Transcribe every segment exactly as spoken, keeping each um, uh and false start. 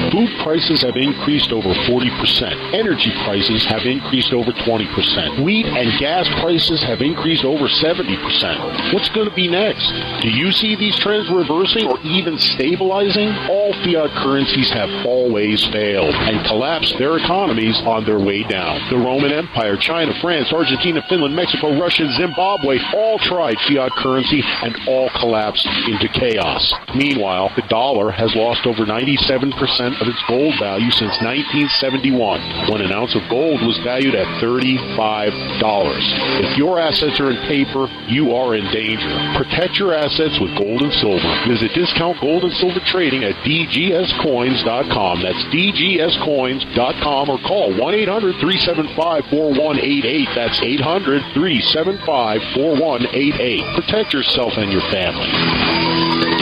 Food prices have increased over forty percent. Energy prices have increased over twenty percent. Wheat and gas prices have increased over seventy percent. What's going to be next? Do you see these trends reversing or even stabilizing? All fiat currencies have always failed and collapsed their economies on their way down. The Roman Empire, China, France, Argentina, Finland, Mexico, Russia, Zimbabwe all tried fiat currency and all collapsed into chaos. Meanwhile, the dollar has lost over ninety-seven percent of its gold value since nineteen seventy-one, when an ounce of gold was valued at thirty-five dollars. If your assets are in paper, you are in danger. Protect your assets with gold and silver. Visit Discount Gold and Silver Trading at D G S coins dot com. That's D G S coins dot com, or call one eight hundred, three seven five, four one eight eight. That's eight hundred, three seven five, four one eight eight. Protect yourself and your family.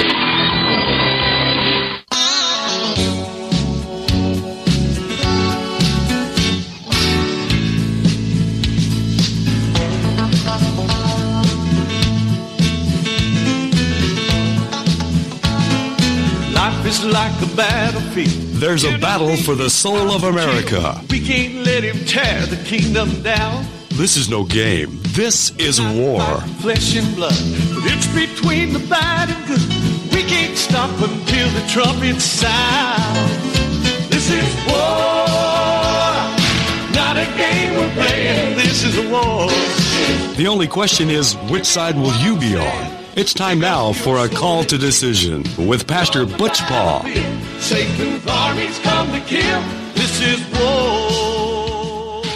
Like a battlefield. There's a battle for the soul of America. We can't let him tear the kingdom down. This is no game. This is war. Flesh and blood, but it's between the bad and good. We can't stop until the trumpet sound. This is war, not a game we're playing. This is a war. The only question is, which side will you be on? It's time now for a call to decision with Pastor Butch Paul. Satan's armies come to kill. This is war.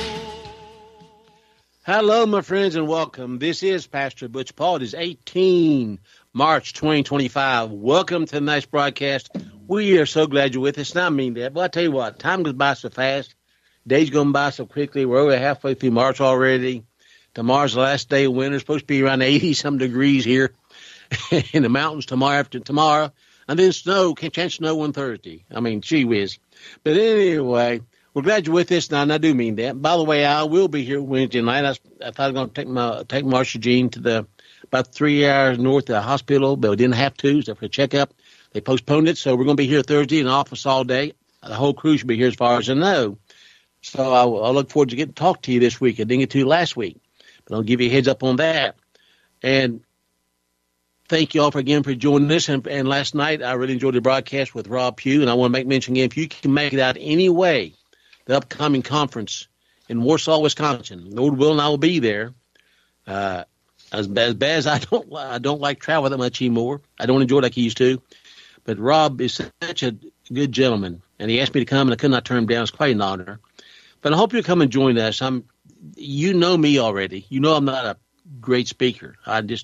Hello, my friends, and welcome. This is Pastor Butch Paul. It is eighteen March twenty twenty-five. Welcome to the nice broadcast. We are so glad you're with us. And I mean that. But I tell you what, time goes by so fast. Days going by so quickly. We're over halfway through March already. Tomorrow's the last day of winter. It's supposed to be around eighty-some degrees here in the mountains tomorrow after tomorrow. And then snow, can't chance snow on Thursday. I mean, gee whiz. But anyway, we're glad you're with us, and I do mean that. By the way, I will be here Wednesday night. I, I thought I was going to take my take Marcia Jean to the about three hours north of the hospital, but we didn't have to, so for a checkup. They postponed it, so we're going to be here Thursday in the office all day. The whole crew should be here as far as I know. So I, I look forward to getting to talk to you this week. I didn't get to last week, but I'll give you a heads up on that. And thank you all for again for joining us. And, and last night, I really enjoyed the broadcast with Rob Pugh. And I want to make mention again, if you can make it out any way, the upcoming conference in Warsaw, Wisconsin, Lord willing, I will be there. Uh, as, as bad as I don't, I don't like travel that much anymore. I don't enjoy it like I used to. But Rob is such a good gentleman, and he asked me to come, and I could not turn him down. It's quite an honor. But I hope you'll come and join us. I'm, you know me already. You know I'm not a great speaker. I just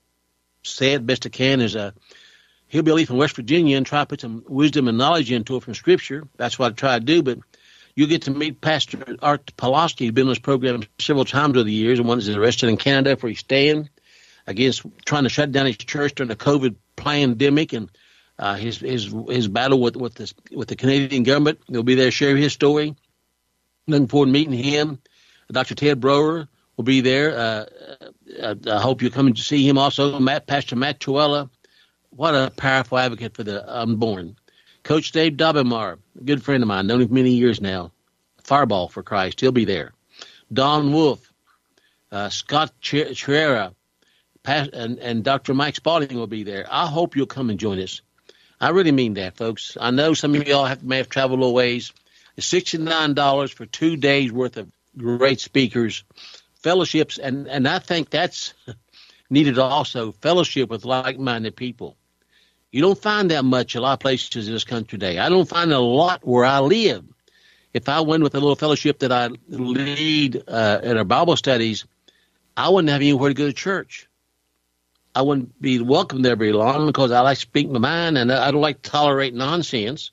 say it best I can. Is a hillbilly from West Virginia and try to put some wisdom and knowledge into it from Scripture. That's what I try to do. But you get to meet Pastor Art Pulaski. He's been on this program several times over the years, and one is arrested in Canada for his stand against trying to shut down his church during the COVID pandemic, and uh, his his his battle with with the with the Canadian government. He'll be there to share his story. Looking forward to meeting him. Doctor Ted Brower will be there. Uh, I, I hope you come and see him also. Matt, Pastor Matt Tuella, what a powerful advocate for the unborn. Coach Dave Dobbenmar, a good friend of mine, known him for many years now. Fireball for Christ, he'll be there. Don Wolf, uh, Scott Chirera, and, and Doctor Mike Spalding will be there. I hope you'll come and join us. I really mean that, folks. I know some of y'all have, may have traveled a little ways. It's sixty-nine dollars for two days' worth of great speakers, fellowships, and, and I think that's needed also, fellowship with like-minded people. You don't find that much a lot of places in this country today. I don't find a lot where I live. If I went with a little fellowship that I lead uh, in our Bible studies, I wouldn't have anywhere to go to church. I wouldn't be welcome there very long because I like to speak my mind, and I don't like to tolerate nonsense.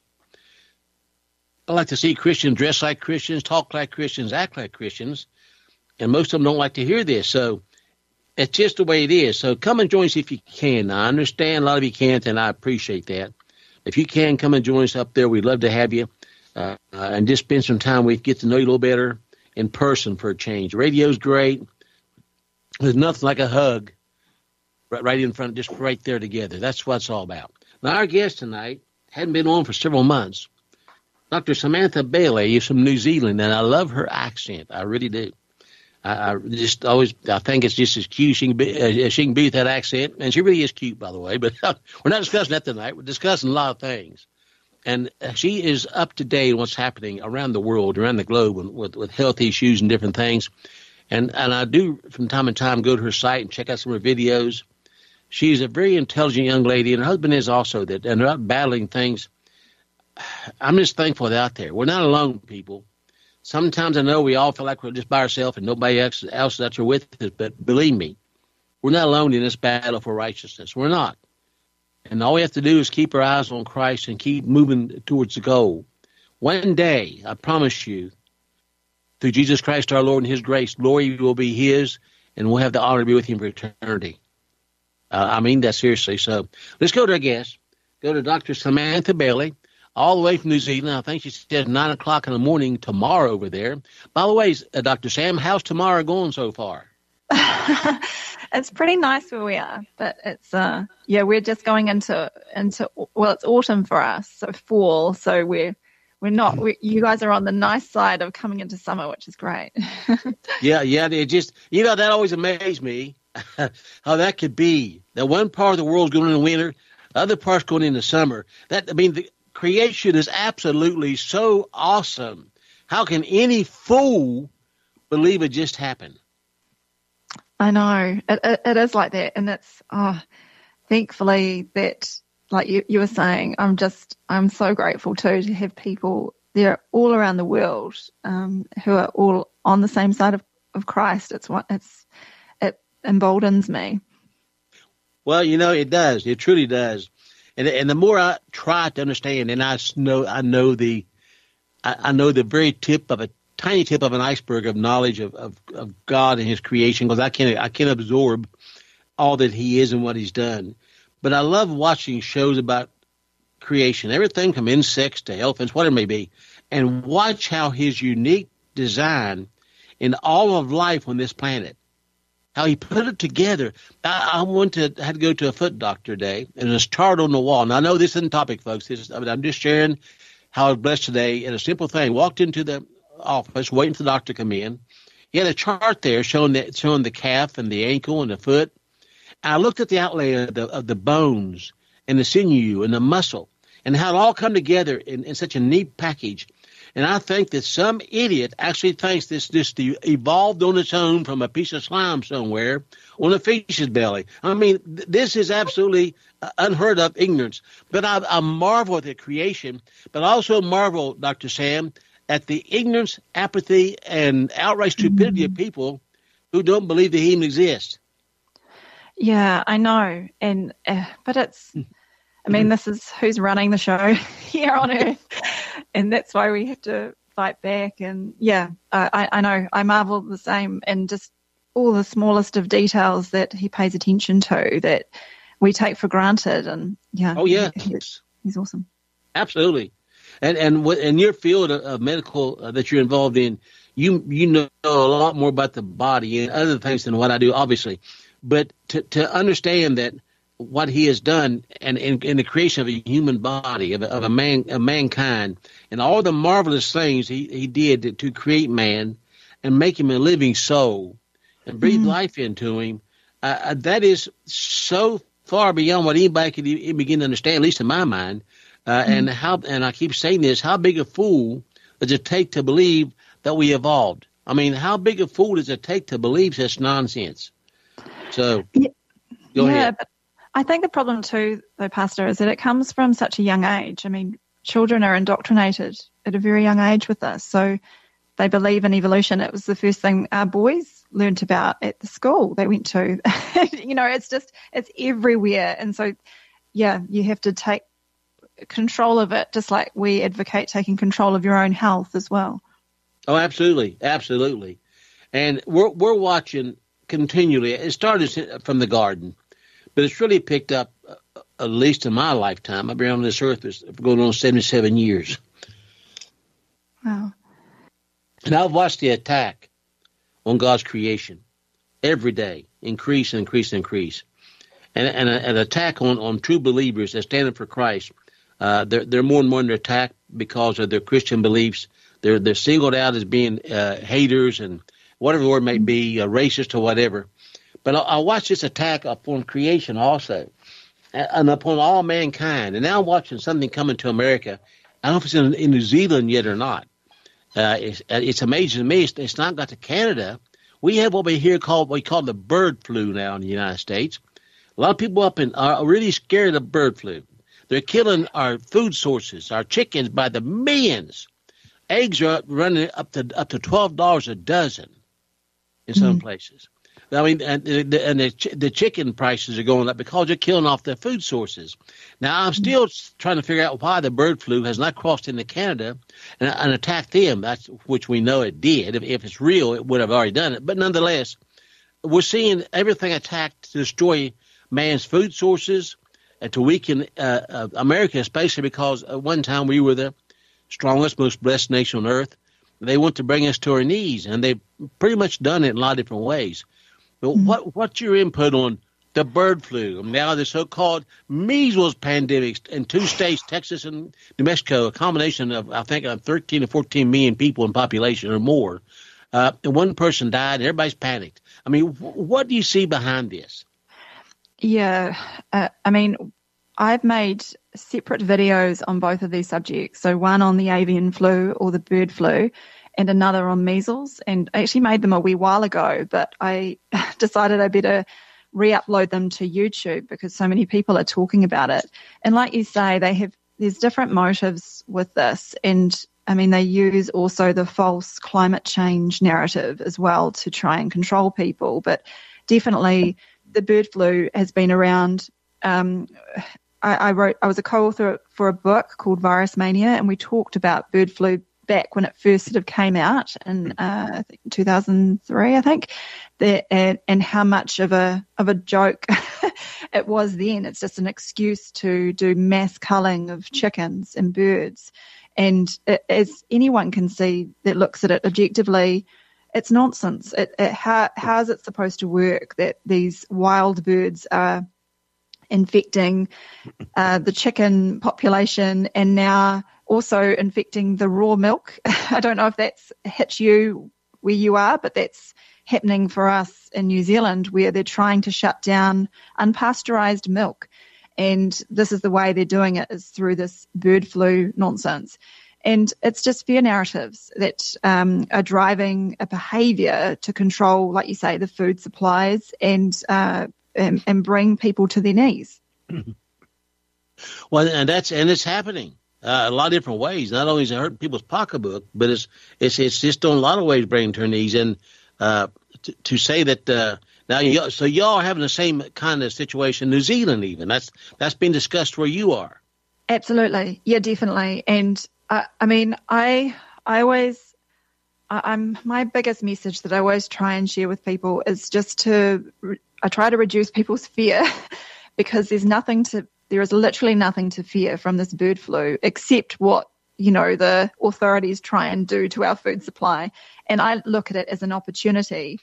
I like to see Christians dress like Christians, talk like Christians, act like Christians, and most of them don't like to hear this. So it's just the way it is. So come and join us if you can. I understand a lot of you can't, and I appreciate that. If you can, come and join us up there. We'd love to have you uh, uh, and just spend some time with you, get to know you a little better in person for a change. Radio's great. There's nothing like a hug right, right in front, just right there together. That's what it's all about. Now, our guest tonight hadn't been on for several months. Doctor Samantha Bailey is from New Zealand, and I love her accent. I really do. I, I just always, I think it's just as cute she can be, uh, she can be with that accent, and she really is cute, by the way. But we're not discussing that tonight. We're discussing a lot of things, and she is up to date on what's happening around the world, around the globe, with, with health issues and different things. And and I do from time to time go to her site and check out some of her videos. She's a very intelligent young lady, and her husband is also that, and they're out battling things. I'm just thankful they're out there. We're not alone, people. Sometimes I know we all feel like we're just by ourselves and nobody else, else is out there with us, but believe me, we're not alone in this battle for righteousness. We're not. And all we have to do is keep our eyes on Christ and keep moving towards the goal. One day, I promise you, through Jesus Christ our Lord and his grace, glory will be his, and we'll have the honor to be with him for eternity. Uh, I mean that seriously. So let's go to our guest. Go to Doctor Samantha Bailey, all the way from New Zealand. I think she said nine o'clock in the morning tomorrow over there. By the way, uh, Doctor Sam, how's tomorrow going so far? It's pretty nice where we are, but it's, uh, yeah, we're just going into, into, well, it's autumn for us, so fall. So we're, we're not, we, you guys are on the nice side of coming into summer, which is great. yeah, yeah, it just, you know, that always amazed me, how that could be. That one part of the world's going into winter, other parts going into summer. That, I mean, the creation is absolutely so awesome. How can any fool believe it just happened? I know. It, it, it is like that. And it's, oh, thankfully that, like you, you were saying, I'm just, I'm so grateful too to have people there all around the world um, who are all on the same side of, of Christ. It's what, it's, it emboldens me. Well, you know, it does. It truly does. And and the more I try to understand, and I know I know the I, I know the very tip of a tiny tip of an iceberg of knowledge of, of, of God and his creation, because I can't I can't absorb all that he is and what he's done. But I love watching shows about creation, everything from insects to elephants, whatever it may be, and watch how his unique design in all of life on this planet, how he put it together. I, I went to had to go to a foot doctor today, and there's a chart on the wall. And I know this isn't topic, folks. This is, I mean, I'm just sharing how I was blessed today. And a simple thing: walked into the office, waiting for the doctor to come in. He had a chart there showing the showing the calf and the ankle and the foot. And I looked at the outlay of the, of the bones and the sinew and the muscle, and how it all come together in, in such a neat package. And I think that some idiot actually thinks this this evolved on its own from a piece of slime somewhere on a fish's belly. I mean, th- this is absolutely uh, unheard of ignorance. But I, I marvel at the creation, but I also marvel, Doctor Sam, at the ignorance, apathy, and outright stupidity mm-hmm. of people who don't believe that he even exists. Yeah, I know. And uh, but it's, I mean, this is who's running the show here on Earth. And that's why we have to fight back. And, yeah, uh, I, I know. I marvel the same. And just all the smallest of details that he pays attention to that we take for granted. And, yeah. Oh, yeah. He, he's awesome. Absolutely. And and what, in your field of, of medical uh, that you're involved in, you you know a lot more about the body and other things than what I do, obviously. But to, to understand that what he has done and in, in the creation of a human body, of a, of a man, of mankind, and all the marvelous things he, he did to, to create man and make him a living soul and breathe mm-hmm. life into him, uh, that is so far beyond what anybody could even begin to understand, at least in my mind. Uh, mm-hmm. And how, and I keep saying this, how big a fool does it take to believe that we evolved? I mean, how big a fool does it take to believe such nonsense? So, yeah, go yeah, ahead. But I think the problem too, though, Pastor, is that it comes from such a young age. I mean, children are indoctrinated at a very young age with this. So they believe in evolution. It was the first thing our boys learned about at the school they went to. You know, it's just, it's everywhere. And so, yeah, you have to take control of it, just like we advocate taking control of your own health as well. Oh, absolutely. Absolutely. And we're, we're watching continually. It started from the garden, but it's really picked up, uh, at least in my lifetime. I've been on this earth for going on seventy-seven years. Wow. And I've watched the attack on God's creation every day, increase and increase and increase. And, and a, an attack on, on true believers that stand up for Christ. Uh, they're, they're more and more under attack because of their Christian beliefs. They're they're singled out as being uh, haters and whatever the word may be, uh, racist or whatever. But I, I watched this attack upon creation also, and upon all mankind. And now I'm watching something coming to America. I don't know if it's in, in New Zealand yet or not. Uh, it's, it's amazing to me. It's, it's not got to Canada. We have what we here call what we call the bird flu now in the United States. A lot of people up in are really scared of bird flu. They're killing our food sources, our chickens by the millions. Eggs are running up to up to twelve dollars a dozen in some mm-hmm. places. I mean, and, the, and the, the chicken prices are going up because they're killing off their food sources. Now, I'm still trying to figure out why the bird flu has not crossed into Canada and, and attacked them, that's, which we know it did. If, if it's real, it would have already done it. But nonetheless, we're seeing everything attacked to destroy man's food sources and to weaken uh, uh, America, especially because at one time we were the strongest, most blessed nation on earth. They want to bring us to our knees, and they've pretty much done it in a lot of different ways. But mm-hmm. what what's your input on the bird flu? Now the so-called measles pandemic in two states, Texas and New Mexico, a combination of, I think, of thirteen to fourteen million people in population or more. Uh, and one person died, and everybody's panicked. I mean, w- what do you see behind this? Yeah, uh, I mean, I've made separate videos on both of these subjects. So one on the avian flu or the bird flu and another on measles. And I actually made them a wee while ago, but I decided I better re-upload them to YouTube because so many people are talking about it. And like you say, they have there's different motives with this. And I mean, they use also the false climate change narrative as well to try and control people. But definitely the bird flu has been around. Um, I, I wrote, I was a co-author for a book called Virus Mania, and we talked about bird flu back when it first sort of came out in uh, I think two thousand three, I think, that, and, and how much of a of a joke it was then. It's just an excuse to do mass culling of chickens and birds. And it, as anyone can see that looks at it objectively, it's nonsense. It, it, how, how is it supposed to work that these wild birds are infecting uh, the chicken population and now also infecting the raw milk? I don't know if that's hit you where you are, but that's happening for us in New Zealand, where they're trying to shut down unpasteurized milk. And this is the way they're doing it, is through this bird flu nonsense. And it's just fear narratives that um, are driving a behavior to control, like you say, the food supplies and uh, and, and bring people to their knees. Well, and that's and it's happening uh, a lot of different ways. Not only is it hurting people's pocketbook, but it's it's it's just on a lot of ways bringing to their knees. And uh, to, to say that uh, now, y- so y'all are having the same kind of situation in New Zealand, even that's that's been discussed where you are. Absolutely, yeah, definitely. And uh, I mean, I I always I, I'm my biggest message that I always try and share with people is just to re- I try to reduce people's fear because there's nothing to there is literally nothing to fear from this bird flu except what, you know, the authorities try and do to our food supply. And I look at it as an opportunity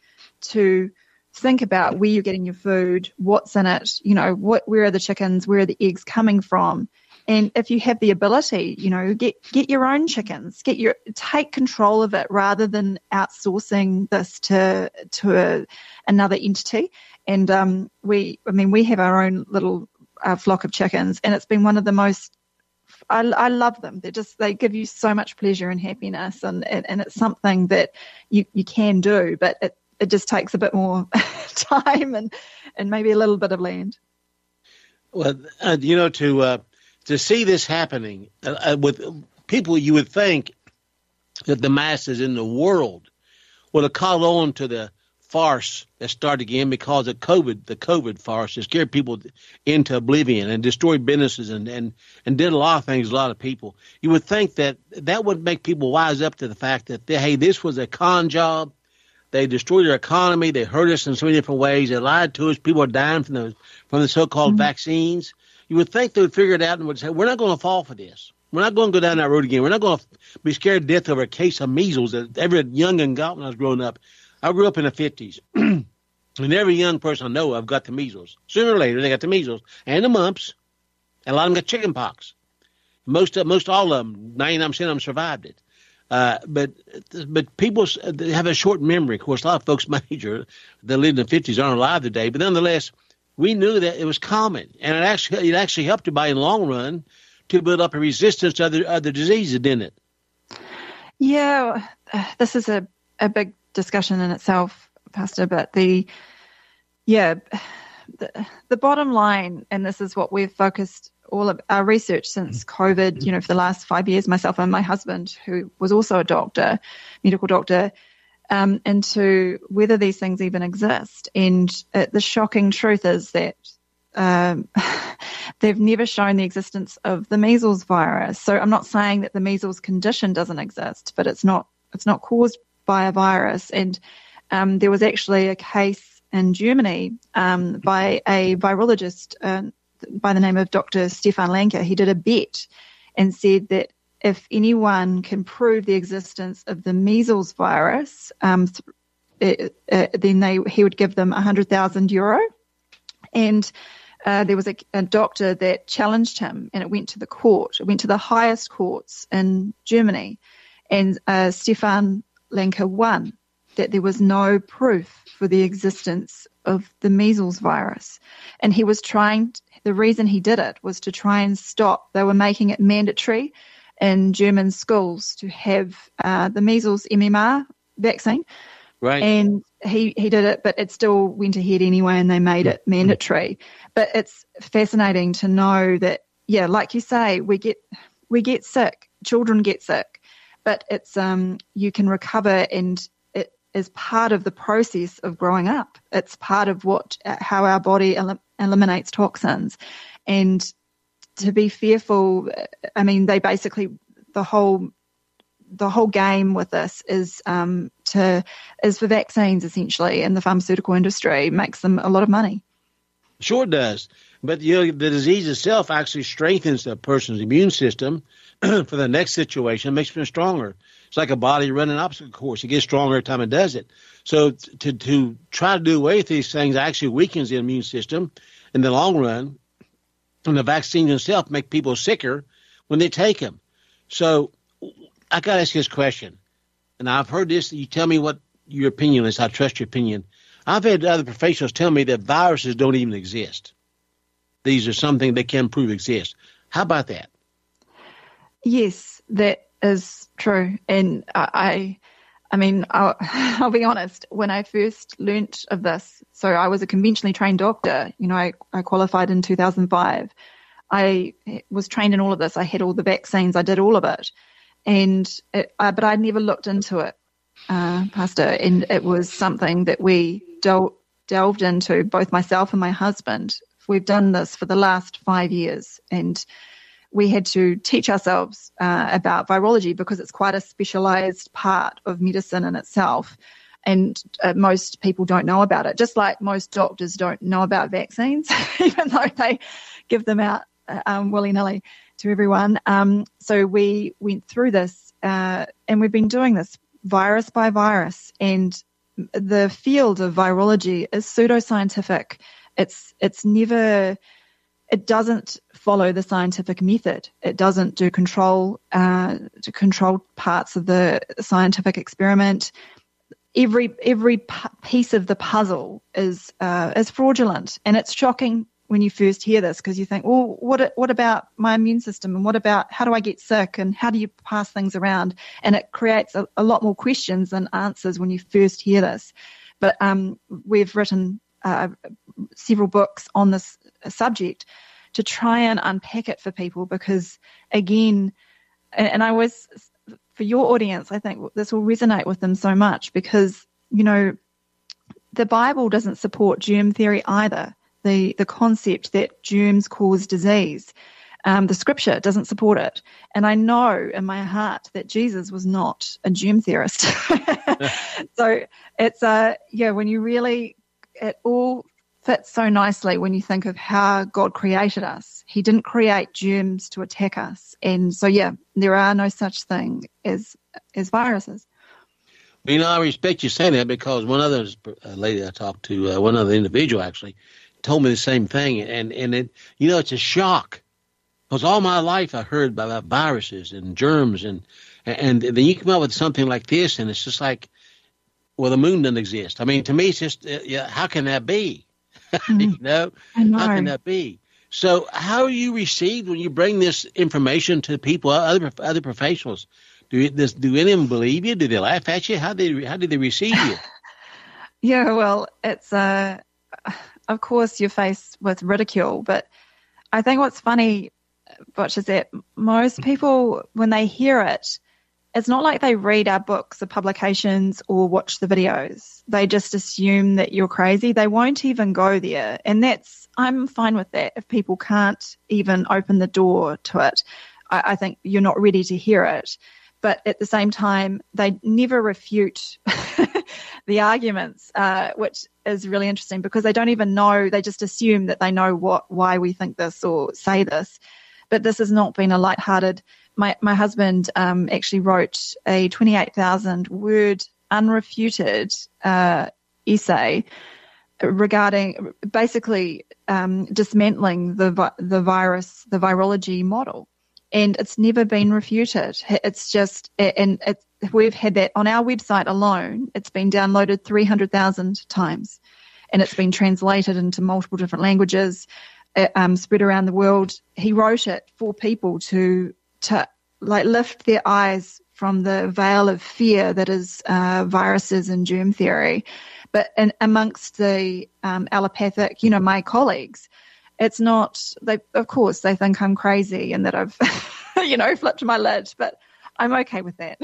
to think about where you're getting your food, what's in it, you know, what, where are the chickens, where are the eggs coming from? And if you have the ability, you know, get get your own chickens, get your take control of it rather than outsourcing this to to a, another entity. And um, we, I mean, we have our own little uh, flock of chickens, and it's been one of the most. I, I love them. They just they give you so much pleasure and happiness, and and, and it's something that you, you can do, but it, it just takes a bit more time and and maybe a little bit of land. Well, uh, you know, to uh, to see this happening uh, with people, you would think that the masses in the world would have caught on to the farce that started again because of COVID, the COVID farce that scared people into oblivion and destroyed businesses and, and, and did a lot of things to a lot of people. You would think that that would make people wise up to the fact that, they, hey, this was a con job. They destroyed our economy. They hurt us in so many different ways. They lied to us. People are dying from the, from the so-called mm-hmm. vaccines. You would think they would figure it out and would say, we're not going to fall for this. We're not going to go down that road again. We're not going to be scared to death over a case of measles that every young'un got when I was growing up. I grew up in the fifties, and every young person I know of got the measles. Sooner or later, they got the measles and the mumps, and a lot of them got chicken pox. Most of, most all of them, ninety-nine percent of them survived it. Uh, but but people have a short memory. Of course, a lot of folks my age that lived in the fifties aren't alive today. But nonetheless, we knew that it was common, and it actually it actually helped everybody in the long run to build up a resistance to other other diseases, didn't it? Yeah, this is a, a big discussion in itself, Pastor. But the yeah, the, the bottom line, and this is what we've focused all of our research since COVID, you know, for the last five years, myself and my husband, who was also a doctor, medical doctor, um, into whether these things even exist. And uh, the shocking truth is that um, they've never shown the existence of the measles virus. So I'm not saying that the measles condition doesn't exist, but it's not it's not caused by a virus. And um, there was actually a case in Germany um, by a virologist uh, by the name of Doctor Stefan Lanka. He did a bet and said that if anyone can prove the existence of the measles virus, um, it, uh, then they he would give them one hundred thousand euro. And uh, there was a, a doctor that challenged him, and it went to the court. It went to the highest courts in Germany. And uh, Stefan Lanka won, that there was no proof for the existence of the measles virus. And he was trying, to, the reason he did it was to try and stop, they were making it mandatory in German schools to have uh, the measles M M R vaccine. Right. And he, he did it, but it still went ahead anyway, and they made it mandatory. But it's fascinating to know that, yeah, like you say, we get we get sick, children get sick, but it's um you can recover, and it is part of the process of growing up. It's part of what how our body el- eliminates toxins. And to be fearful, I mean, they basically the whole the whole game with this is um to is for vaccines, essentially, and the pharmaceutical industry makes them a lot of money. Sure does. But you know, the disease itself actually strengthens a person's immune system for the next situation. It makes them stronger. It's like a body running an obstacle course. It gets stronger every time it does it. So to to try to do away with these things actually weakens the immune system in the long run. And the vaccines themselves make people sicker when they take them. So I got to ask you this question. And I've heard this. You tell me what your opinion is. I trust your opinion. I've had other professionals tell me that viruses don't even exist. These are something they can prove exist. How about that? Yes, that is true. And I, I mean, I'll, I'll be honest, when I first learnt of this, so I was a conventionally trained doctor. You know, I, I qualified in two thousand five. I was trained in all of this. I had all the vaccines. I did all of it. And it, uh, but I'd never looked into it, uh, Pastor, and it was something that we del- delved into, both myself and my husband. We've done this for the last five years, and we had to teach ourselves uh, about virology because it's quite a specialized part of medicine in itself, and uh, most people don't know about it, just like most doctors don't know about vaccines, even though they give them out uh, um, willy-nilly to everyone. Um, so we went through this, uh, and we've been doing this virus by virus, and the field of virology is pseudoscientific. It's it's never, it doesn't follow the scientific method. It doesn't do control uh, to control parts of the scientific experiment. Every every p- piece of the puzzle is uh, is fraudulent, and it's shocking when you first hear this, because you think, well, what what about my immune system, and what about how do I get sick, and how do you pass things around? And it creates a, a lot more questions than answers when you first hear this. But um, we've written uh, several books on this subject to try and unpack it for people, because, again, and, and I was, for your audience, I think this will resonate with them so much, because, you know, the Bible doesn't support germ theory either. The the concept that germs cause disease. Um, the scripture doesn't support it. And I know in my heart that Jesus was not a germ theorist. So it's, uh, yeah, when you really, it all fits so nicely when you think of how God created us. He didn't create germs to attack us. And so, yeah, there are no such thing as as viruses. You know, I respect you saying that, because one other lady I talked to, uh, one other individual actually, told me the same thing, and and it, you know, it's a shock Because all my life I heard about viruses and germs, and and then you come up with something like this, and it's just like, well, the moon doesn't exist. I mean, to me, it's just, uh, yeah, how can that be? Mm. you know? I know. How can that be? So how are you received when you bring this information to people, other other professionals? Do this, do any of them believe you? Do they laugh at you? How do they, how do they receive you? Yeah, well, it's, uh, of course, you're faced with ridicule, but I think what's funny, Butch, is that most people, when they hear it, it's not like they read our books or publications or watch the videos. They just assume that you're crazy. They won't even go there. And that's, I'm fine with that. If people can't even open the door to it, I, I think you're not ready to hear it. But at the same time, they never refute the arguments, uh, which is really interesting because they don't even know. They just assume that they know what why we think this or say this. But this has not been a lighthearted. My my husband um, actually wrote a twenty-eight thousand word unrefuted uh, essay regarding basically um, dismantling the vi- the virus, the virology model, and it's never been refuted. It's just, and it's, we've had that on our website alone. It's been downloaded three hundred thousand times, and it's been translated into multiple different languages, um, spread around the world. He wrote it for people to to like lift their eyes from the veil of fear that is uh, viruses and germ theory. But in, amongst the um, allopathic, you know, my colleagues, it's not, they, of course, they think I'm crazy and that I've, you know, flipped my lid, but I'm okay with that.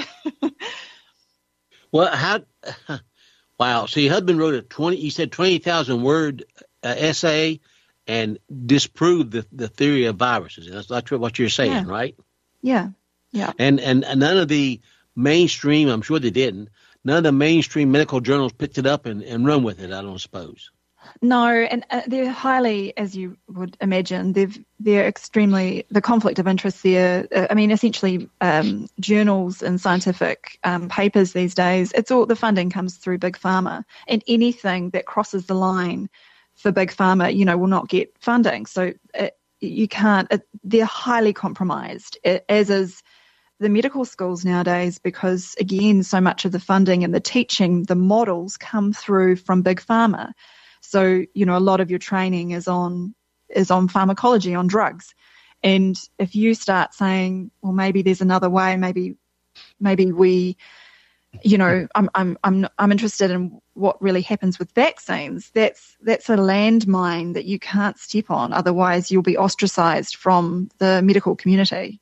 Well, how, wow. So your husband wrote a twenty, you said twenty thousand word uh, essay and disproved the, the theory of viruses. That's, that's what you're saying, Yeah. right? Yeah, yeah. And, and and none of the mainstream, I'm sure they didn't, none of the mainstream medical journals picked it up and, and run with it, I don't suppose. No, and uh, they're highly, as you would imagine, they've, they're extremely, the conflict of interest there, uh, I mean, essentially um, journals and scientific um, papers these days, it's all, the funding comes through Big Pharma, and anything that crosses the line for Big Pharma, you know, will not get funding. So it, you can't, it, they're highly compromised, it, as is the medical schools nowadays, because again, so much of the funding and the teaching, the models come through from Big Pharma. So, you know, a lot of your training is on is on pharmacology, on drugs. And if you start saying, well, maybe there's another way, maybe maybe we, you know, I'm I'm I'm I'm interested in what really happens with vaccines. That's that's a landmine that you can't step on. Otherwise, you'll be ostracized from the medical community.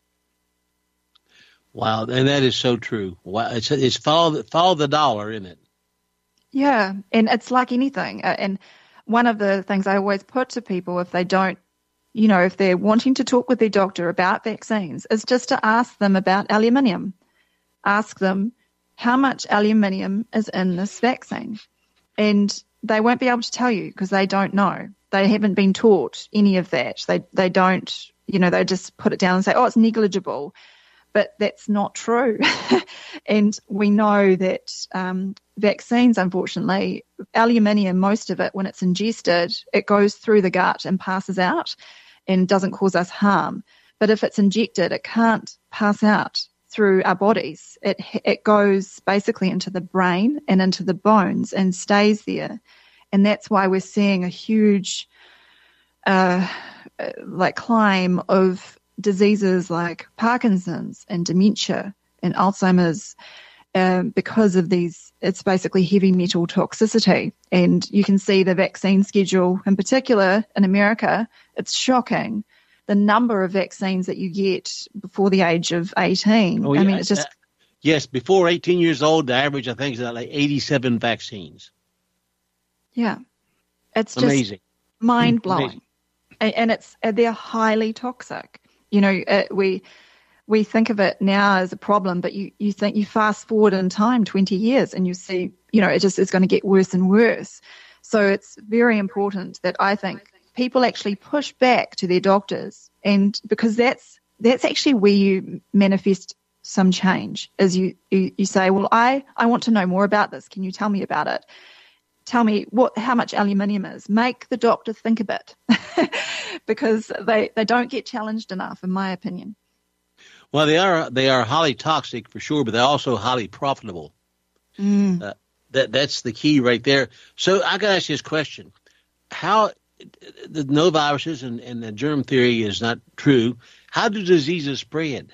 Wow, and that is so true. Wow, it's it's follow follow the dollar, isn't it? Yeah, and it's like anything. Uh, and one of the things I always put to people, if they don't, you know, if they're wanting to talk with their doctor about vaccines, is just to ask them about aluminium. Ask them how much aluminium is in this vaccine. And they won't be able to tell you because they don't know. They haven't been taught any of that. They they don't, you know, they just put it down and say, oh, it's negligible. But that's not true. And we know that um, vaccines, unfortunately, aluminium, most of it, when it's ingested, it goes through the gut and passes out and doesn't cause us harm. But if it's injected, it can't pass out through our bodies. It it goes basically into the brain and into the bones and stays there. And that's why we're seeing a huge uh, like climb of diseases like Parkinson's and dementia and Alzheimer's um, because of these, it's basically heavy metal toxicity. And you can see the vaccine schedule in particular in America, it's shocking. The number of vaccines that you get before the age of eighteen. Oh, yeah. I mean, it's just... Uh, yes, before eighteen years old, the average, I think, is like eighty-seven vaccines. Yeah. It's just amazing. mind-blowing. Amazing. And, and it's they're highly toxic. You know, uh, we we think of it now as a problem, but you, you think you fast forward in time twenty years and you see, you know, it just is going to get worse and worse. So it's very important that I think people actually push back to their doctors, and because that's that's actually where you manifest some change, is you, you, you say, well, I, I want to know more about this. Can you tell me about it? tell me what how much aluminium is. Make the doctor think a bit because they, they don't get challenged enough, in my opinion. Well, they are they are highly toxic for sure, but they're also highly profitable. Mm. Uh, that that's the key right there. So I got to ask you this question: How the no viruses and, and the germ theory is not true? How do diseases spread?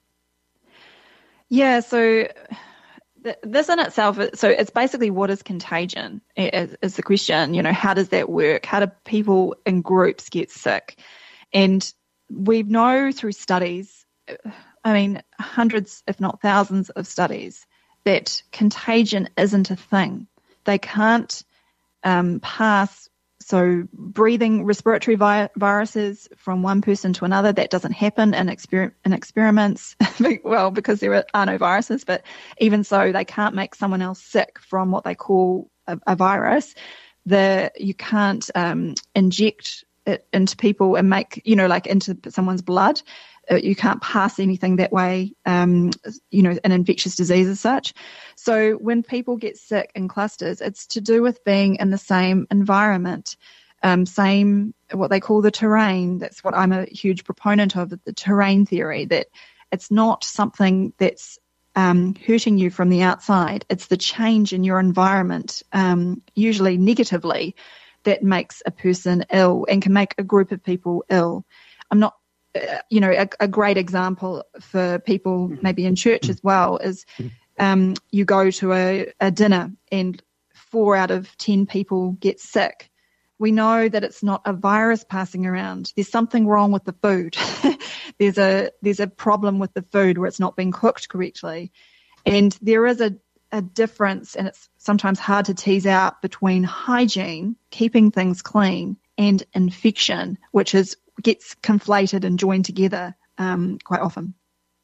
Yeah, so th- this in itself, so it's basically what is contagion is, is the question. You know, how does that work? How do people in groups get sick? And we know through studies, I mean, hundreds, if not thousands of studies, that contagion isn't a thing. They can't um, pass, so breathing respiratory vi- viruses from one person to another, that doesn't happen in, exper- in experiments, well, because there are no viruses, but even so, they can't make someone else sick from what they call a, a virus. The, you can't um, inject it into people and make, you know, like into someone's blood. You can't pass anything that way, um, you know, an infectious disease as such. So when people get sick in clusters, it's to do with being in the same environment, um, same, what they call the terrain. That's what I'm a huge proponent of, the terrain theory, that it's not something that's um, hurting you from the outside. It's the change in your environment, um, usually negatively, that makes a person ill and can make a group of people ill. I'm not You know, a, a great example for people maybe in church as well is um, you go to a, a dinner and four out of ten people get sick. We know that it's not a virus passing around. There's something wrong with the food. there's a there's a problem with the food where it's not being cooked correctly. And there is a, a difference, and it's sometimes hard to tease out, between hygiene, keeping things clean, and infection, which is gets conflated and joined together um, quite often.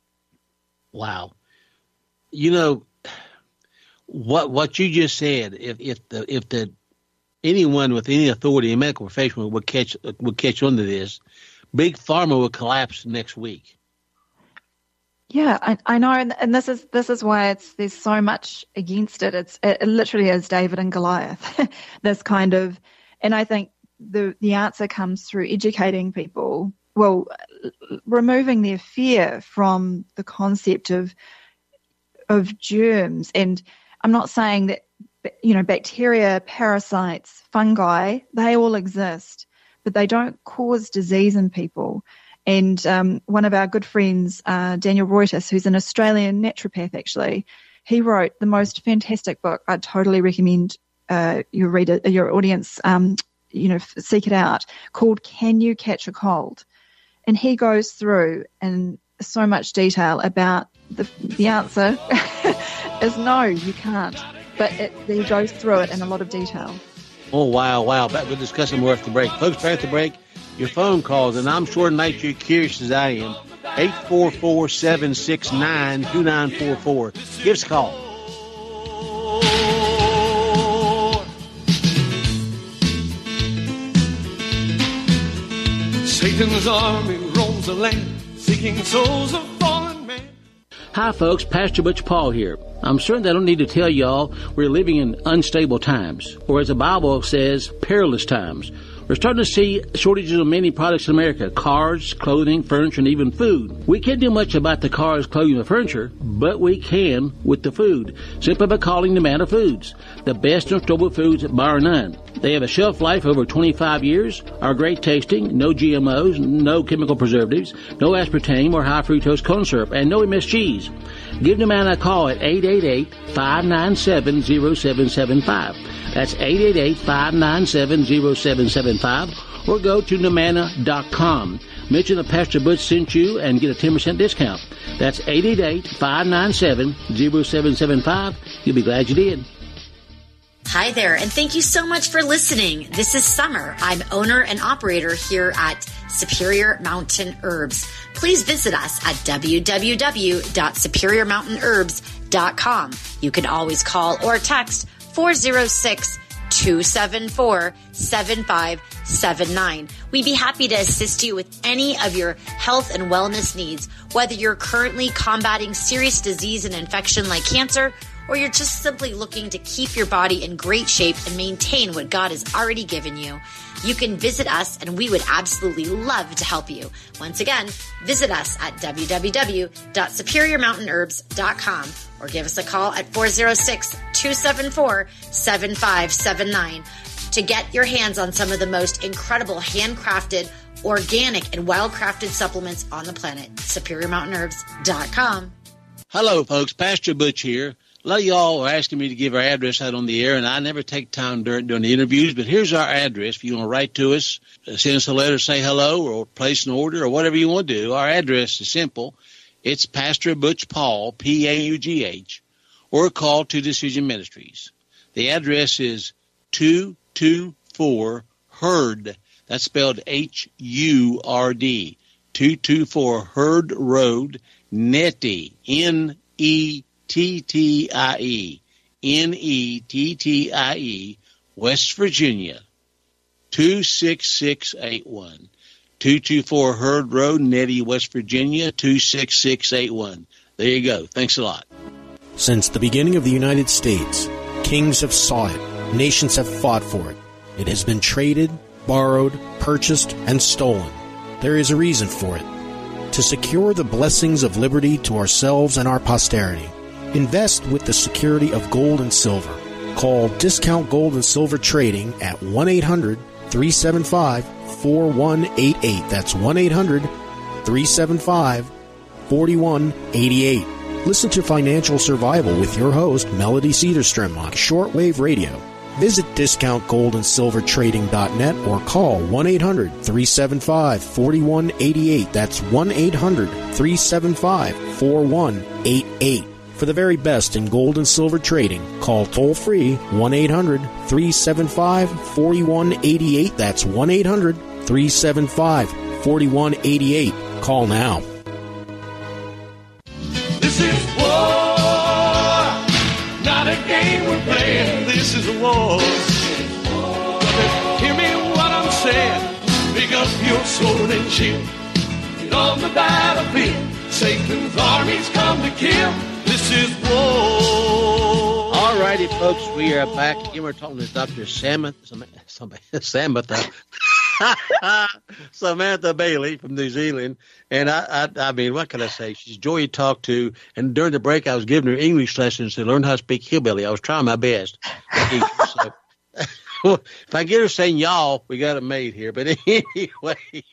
Wow. You know, what what you just said, if if the if the anyone with any authority in medical profession would catch would catch on to this, Big Pharma would collapse next week. Yeah, I, I know, and, and this is this is why it's there's so much against it. It's it, it literally is David and Goliath. This kind of, and I think the the answer comes through educating people, well, removing their fear from the concept of of germs. And I'm not saying that, you know, bacteria, parasites, fungi, they all exist, but they don't cause disease in people. And um, one of our good friends, uh, Daniel Reuters, who's an Australian naturopath actually, he wrote the most fantastic book. I'd totally recommend uh, your reader, your audience um you know, seek it out, called Can You Catch a Cold? And he goes through in so much detail about the the answer is no, you can't. But it, he goes through it in a lot of detail. Oh, wow, wow. But we'll discuss more after the break. Folks, back at the break, your phone calls, and I'm sure tonight you're curious as I am. eight four four, seven six nine, two nine four four. Give us a call. Satan's army roams the land, seeking souls of fallen men. Hi, folks. Pastor Butch Paul here. I'm certain that I don't need to tell y'all we're living in unstable times, or as the Bible says, perilous times. We're starting to see shortages of many products in America: cars, clothing, furniture, and even food. We can't do much about the cars, clothing, and furniture, but we can with the food, simply by calling Nomana Foods, the best in storable foods bar none. They have a shelf life of over twenty-five years, are great tasting, no G M Os, no chemical preservatives, no aspartame or high fructose corn syrup, and no M S Gs. Give Nomana a call at eight eight eight, five nine seven, zero seven seven five. That's eight eight eight, five nine seven, zero seven seven five, or go to nomana dot com. Mention that Pastor Butch sent you and get a ten percent discount. That's eight eight eight, five nine seven, zero seven seven five. You'll be glad you did. Hi there, and thank you so much for listening. This is Summer. I'm owner and operator here at Superior Mountain Herbs. Please visit us at w w w dot superior mountain herbs dot com. You can always call or text four oh six, two seven four, seven five seven nine. We'd be happy to assist you with any of your health and wellness needs, whether you're currently combating serious disease and infection like cancer, or you're just simply looking to keep your body in great shape and maintain what God has already given you, you can visit us and we would absolutely love to help you. Once again, visit us at w w w dot superior mountain herbs dot com or give us a call at four oh six, two seven four, seven five seven nine to get your hands on some of the most incredible handcrafted, organic, and well-crafted supplements on the planet. superior mountain herbs dot com. Hello, folks. Pastor Butch here. A lot of y'all are asking me to give our address out on the air, and I never take time during, during the interviews, but here's our address. If you want to write to us, send us a letter, say hello, or place an order, or whatever you want to do, our address is simple. It's Pastor Butch Paul, P A U G H, or call Two Decision Ministries. The address is two two four Hurd. That's spelled H U R D. two two four Hurd Road, Nettie, N E T T I E, N E T T I E, West Virginia, two six six eight one. two two four Hurd Road, Nettie, West Virginia, two six six eight one. There you go. Thanks a lot. Since the beginning of the United States, kings have sought it, nations have fought for it. It has been traded, borrowed, purchased, and stolen. There is a reason for it. To secure the blessings of liberty to ourselves and our posterity, invest with the security of gold and silver. Call Discount Gold and Silver Trading at one eight hundred, three seven five, four one eight eight. That's one eight hundred, three seven five, four one eight eight. Listen to Financial Survival with your host, Melody Cedarstrom, on shortwave radio. Visit discount gold and silver trading dot net or call one eight hundred, three seven five, four one eight eight. That's one eight hundred, three seven five, four one eight eight. For the very best in gold and silver trading, call toll-free one eight hundred, three seven five, four one eight eight. That's one eight hundred, three seven five, four one eight eight. Call now. This is war, not a game we're playing. This is a war. Hear me what I'm saying. Pick up your sword and shield. Get on the battlefield. Satan's armies come to kill. This is war. All righty, folks, we are back again. We're talking to Doctor Samantha, Samantha, Samantha Bailey from New Zealand. And I, I, I mean, what can I say? She's a joy to talk to. And during the break, I was giving her English lessons to learn how to speak hillbilly. I was trying my best. So, if I get her saying y'all, we got it made here. But anyway.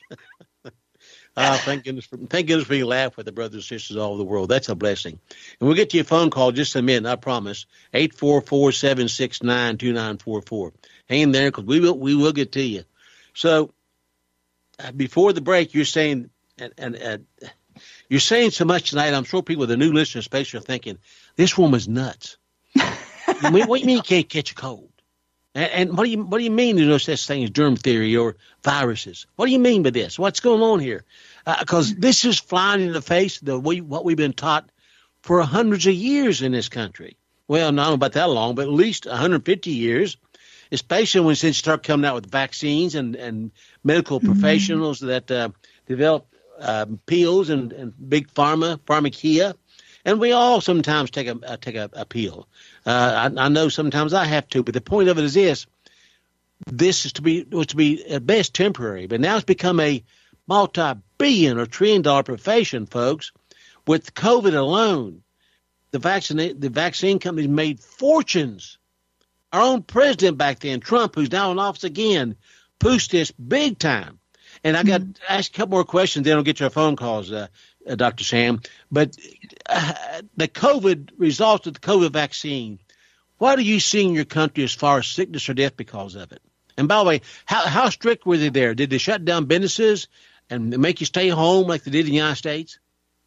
Uh, thank goodness for thank goodness we laugh with the brothers and sisters all over the world. That's a blessing. And we'll get to your phone call just in a minute, I promise. eight four four, seven six nine, two nine four four. Hang in there because we will we will get to you. So uh, before the break, you're saying and, and uh, you're saying so much tonight. I'm sure people, the new listeners especially, are thinking this woman's nuts. What do you mean you can't catch a cold? And, and what do you what do you mean there's no such thing as germ theory or viruses? What do you mean by this? What's going on here? Because uh, this is flying in the face of the, we, what we've been taught for hundreds of years in this country. Well, not about that long, but at least one hundred fifty years, especially when since you start coming out with vaccines and, and medical mm-hmm. professionals that uh, develop uh, pills and, and big pharma, pharmacia. And we all sometimes take a uh, take a, a pill. Uh, I, I know sometimes I have to, but the point of it is this: this is to be was to be at best temporary, but now it's become a multi-billion or trillion-dollar profession, folks. With COVID alone, the vaccine the vaccine companies made fortunes. Our own president back then, Trump, who's now in office again, pushed this big time. And I got mm-hmm. to ask a couple more questions, then I'll get your phone calls, uh, uh, Doctor Sam. But uh, the COVID results of the COVID vaccine, what are you seeing in your country as far as sickness or death because of it? And by the way, how, how strict were they there? Did they shut down businesses and make you stay home like they did in the United States?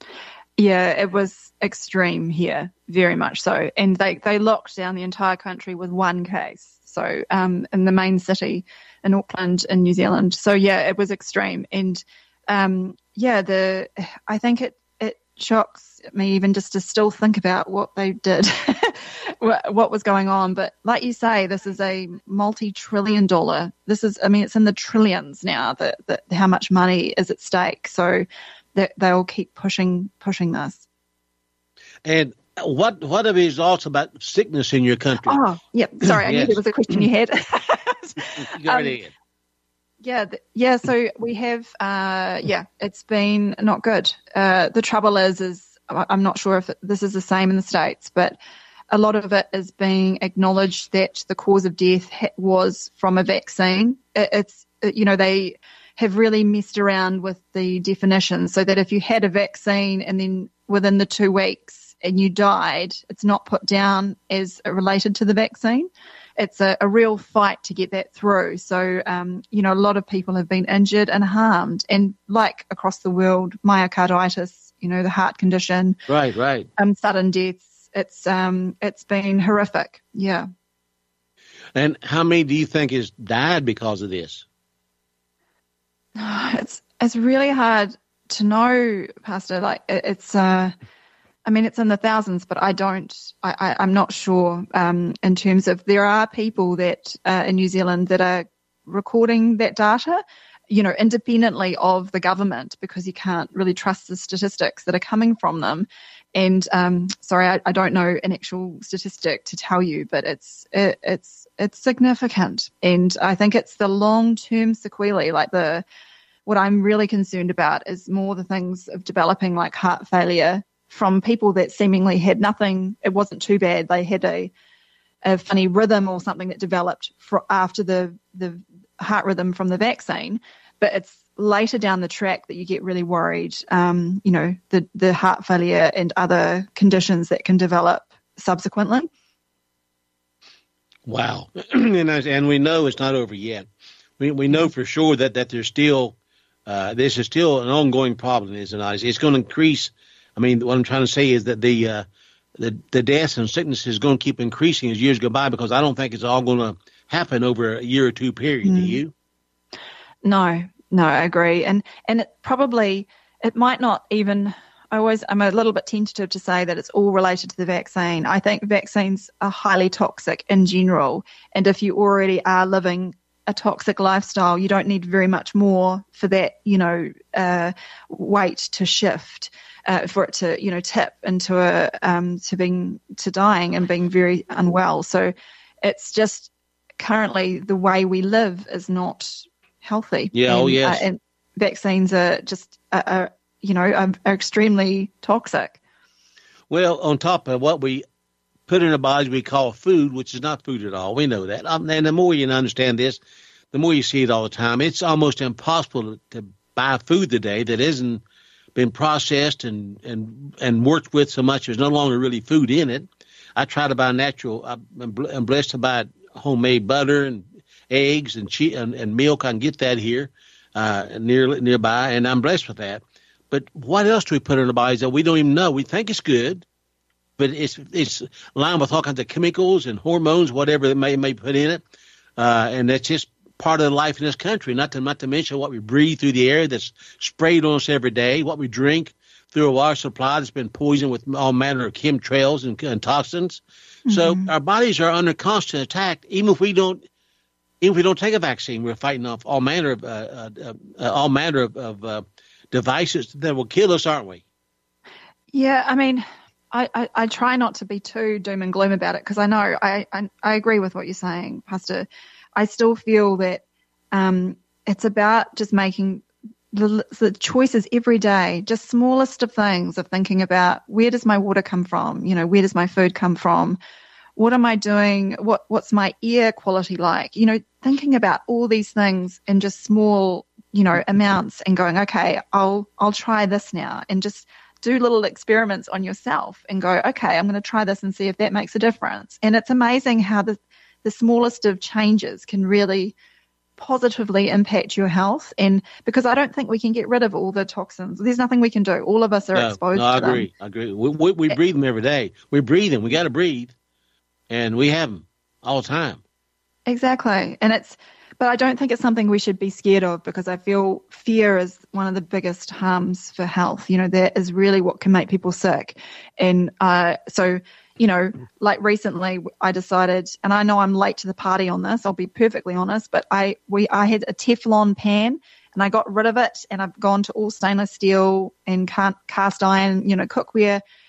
Yeah, it was extreme here, very much so. And they, they locked down the entire country with one case. So um, in the main city in Auckland in New Zealand. So, yeah, it was extreme. And, um, yeah, the I think it, it shocks me even just to still think about what they did, what, what was going on. But like you say, this is a multi-trillion dollar. This is, I mean, it's in the trillions now, that, that how much money is at stake. So they, they'll keep pushing pushing this. And what what are the results about sickness in your country? Oh, yeah. Sorry, I Yes. knew there was a question you had. Go Um, ahead. Yeah, th- yeah. So we have, uh, yeah, it's been not good. Uh, the trouble is, is I- I'm not sure if it, this is the same in the States, but a lot of it is being acknowledged that the cause of death ha- was from a vaccine. It, it's, it, you know, they have really messed around with the definition so that if you had a vaccine and then within the two weeks and you died, it's not put down as related to the vaccine. It's a, a real fight to get that through. So, um, you know, a lot of people have been injured and harmed. And like across the world, myocarditis, you know, the heart condition, Right, right. um, sudden deaths, it's um, it's been horrific. Yeah. And how many do you think has died because of this? It's it's really hard to know, Pastor. Like it, it's, uh, I mean, it's in the thousands, but I don't. I, I, I'm not sure. Um, in terms of there are people that uh, in New Zealand that are recording that data, you know, independently of the government, because you can't really trust the statistics that are coming from them. And um, sorry, I, I don't know an actual statistic to tell you, but it's it, it's it's significant, and I think it's the long-term sequelae, like the what I'm really concerned about is more the things of developing like heart failure from people that seemingly had nothing. It wasn't too bad. They had a a funny rhythm or something that developed for after the the heart rhythm from the vaccine, but it's later down the track that you get really worried, um, you know, the, the heart failure and other conditions that can develop subsequently. Wow. and, as- and we know it's not over yet. We we know for sure that, that there's still, uh, this is still an ongoing problem, isn't it? It's going to increase. I mean, what I'm trying to say is that the, uh, the, the deaths and sickness is going to keep increasing as years go by, because I don't think it's all going to happen over a year or two period. Mm. Do you? No. No, I agree. And and it probably, it might not even, I always, I'm a little bit tentative to say that it's all related to the vaccine. I think vaccines are highly toxic in general. And if you already are living a toxic lifestyle, you don't need very much more for that, you know, uh, weight to shift, uh, for it to, you know, tip into a, um, to being, to dying and being very unwell. So it's just currently the way we live is not healthy. Yeah, and, oh yes. Uh, and vaccines are just, uh, are, you know, are, are extremely toxic. Well, on top of what we put in our bodies, we call food, which is not food at all. We know that. Um, and the more you understand this, the more you see it all the time. It's almost impossible to, to buy food today that isn't been processed and, and, and worked with so much. There's no longer really food in it. I try to buy natural. I'm blessed to buy homemade butter and eggs and cheese and, and milk. I can get that here uh, near nearby, and I'm blessed with that. But what else do we put in our bodies that we don't even know? We think it's good, but it's it's lined with all kinds of chemicals and hormones, whatever they may may put in it, uh, and that's just part of the life in this country. Not to not to mention what we breathe through the air that's sprayed on us every day, what we drink through a water supply that's been poisoned with all manner of chemtrails and, and toxins. Mm-hmm. So our bodies are under constant attack, even if we don't. Even if we don't take a vaccine, we're fighting off all manner of uh, uh, uh, all manner of, of uh, devices that will kill us, aren't we? Yeah, I mean, I, I, I try not to be too doom and gloom about it, because I know I, I I agree with what you're saying, Pastor. I still feel that um, it's about just making the, the choices every day, just smallest of things, of thinking about where does my water come from? You know, where does my food come from? What am I doing? What What's my air quality like? You know, thinking about all these things in just small, you know, amounts, and going, okay, I'll I'll try this now, and just do little experiments on yourself and go, okay, I'm going to try this and see if that makes a difference. And it's amazing how the the smallest of changes can really positively impact your health. And because I don't think we can get rid of all the toxins. There's nothing we can do. All of us are no, exposed no, I to them. agree. I agree. We, we, we breathe them every day. We breathe them. We got to breathe. And we have them all the time. Exactly. And it's, but I don't think it's something we should be scared of, because I feel fear is one of the biggest harms for health. You know, that is really what can make people sick. And uh, so, you know, like recently I decided, and I know I'm late to the party on this, I'll be perfectly honest, but I, we, I had a Teflon pan and I got rid of it, and I've gone to all stainless steel and cast iron, you know, cookware.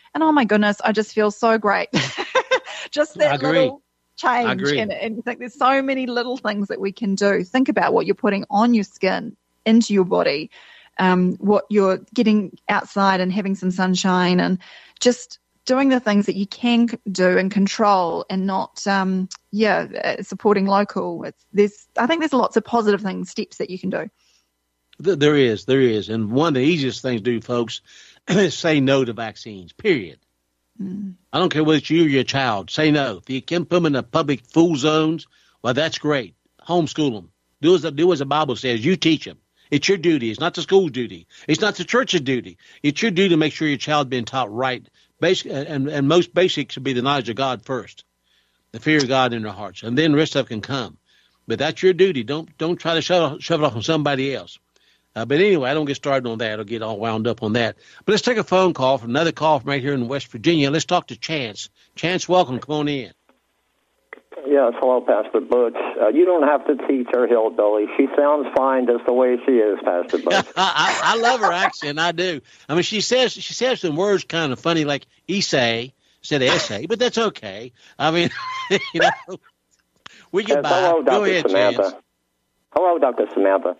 And oh my goodness, I just feel so great. Just that little change. And, and you think there's so many little things that we can do. Think about what you're putting on your skin, into your body, um, what you're getting outside and having some sunshine, and just doing the things that you can do and control, and not, um, yeah, supporting local. It's, there's, I think there's lots of positive things, steps that you can do. There is, there is. And one of the easiest things to do, folks, is say no to vaccines, period. Mm. I don't care whether it's you or your child. Say no. If you can put them in the public food zones, well, that's great. Homeschool them. Do as, do as the Bible says. You teach them. It's your duty. It's not the school's duty. It's not the church's duty. It's your duty to make sure your child's being taught right. Basic, and, and most basic should be the knowledge of God first, the fear of God in their hearts, and then the rest of it can come. But that's your duty. Don't don't try to shove, shove it off on somebody else. Uh, but anyway, I don't get started on that. I'll get all wound up on that. But let's take a phone call from another call from right here in West Virginia. Let's talk to Chance. Chance, welcome. Come on in. Yes, hello, Pastor Butch. Uh, you don't have to teach her hillbilly. She sounds fine just the way she is, Pastor Butch. I, I love her accent. I do. I mean, she says she says some words kind of funny, like essay instead of essay, but that's okay. I mean, you know, we get yes, by. Hello, Doctor Go ahead, Samantha. Chance. Hello, Doctor Samantha.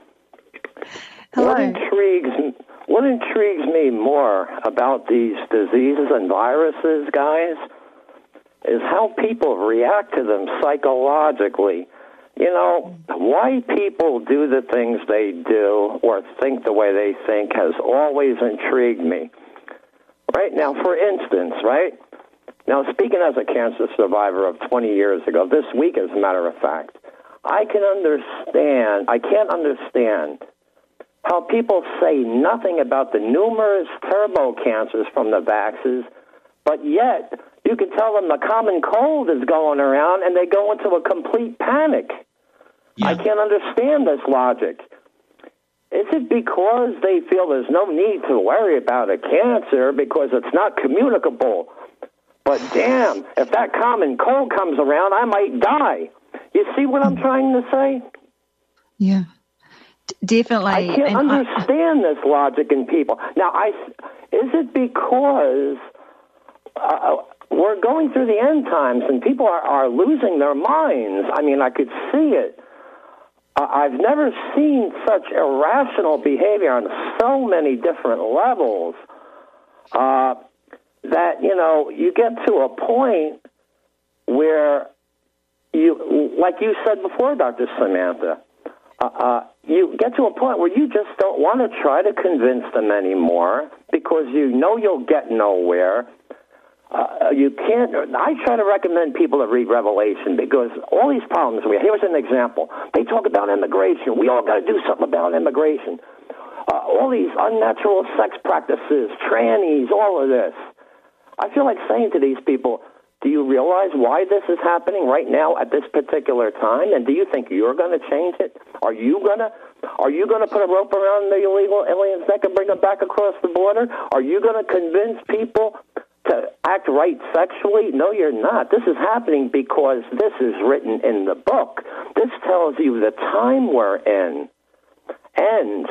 Hello. What intrigues what intrigues me more about these diseases and viruses, guys, is how people react to them psychologically. You know, why people do the things they do or think the way they think has always intrigued me. Right now, for instance, right? Now, speaking as a cancer survivor of twenty years ago, this week, as a matter of fact, I can understand, I can't understand how people say nothing about the numerous turbo cancers from the vaxes, but yet you can tell them the common cold is going around and they go into a complete panic. Yeah. I can't understand this logic. Is it because they feel there's no need to worry about a cancer because it's not communicable? But damn, if that common cold comes around, I might die. You see what I'm trying to say? Yeah. Definitely. I can't and understand I, this logic in people. Now, I, is it because uh, we're going through the end times and people are, are losing their minds? I mean, I could see it. Uh, I've never seen such irrational behavior on so many different levels uh, that, you know, you get to a point where you, like you said before, Doctor Samantha, Uh, uh, you get to a point where you just don't want to try to convince them anymore because you know you'll get nowhere. Uh, you can't. I try to recommend people to read Revelation because all these problems we have. Here's an example. They talk about immigration. We all got to do something about immigration. Uh, all these unnatural sex practices, trannies, all of this. I feel like saying to these people, do you realize why this is happening right now at this particular time? And do you think you're going to change it? Are you going to are you going to put a rope around the illegal aliens' neck and bring them back across the border? Are you going to convince people to act right sexually? No, you're not. This is happening because this is written in the book. This tells you the time we're in. And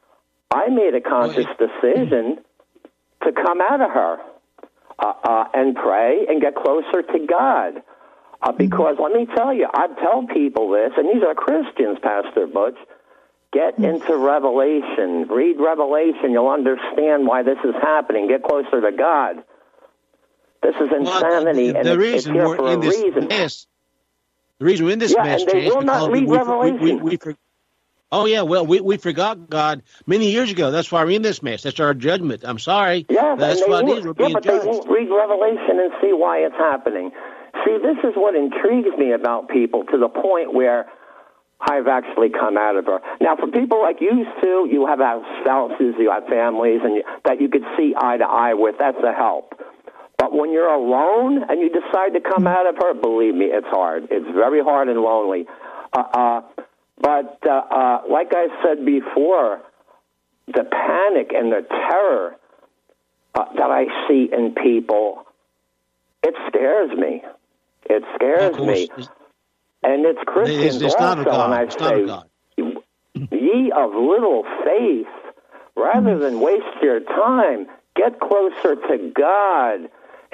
I made a conscious decision to come out of her. Uh, uh, and pray and get closer to God. Uh, because let me tell you, I tell people this, and these are Christians, Pastor Butch, get into Revelation. Read Revelation. You'll understand why this is happening. Get closer to God. This is insanity, well, the, the, the and it's, it's here for a reason. Mess, the reason we're in this yeah, mess, and they Chance, will not read we, Revelation. We, we, we, we, Oh, yeah, well, we we forgot God many years ago. That's why we're in this mess. That's our judgment. I'm sorry. Yes, That's what it is. We're being yeah, but judged. they won't read Revelation and see why it's happening. See, this is what intrigues me about people to the point where I've actually come out of her. Now, for people like you two, you have spouses, you have families, and you, that you could see eye to eye with. That's a help. But when you're alone and you decide to come out of her, believe me, it's hard. It's very hard and lonely. Uh, uh But uh, uh, like I said before, the panic and the terror uh, that I see in people, it scares me. It scares me. And it's Christians it's, it's also, not a God. and I it's say, not a God. ye of little faith, rather than waste your time, get closer to God,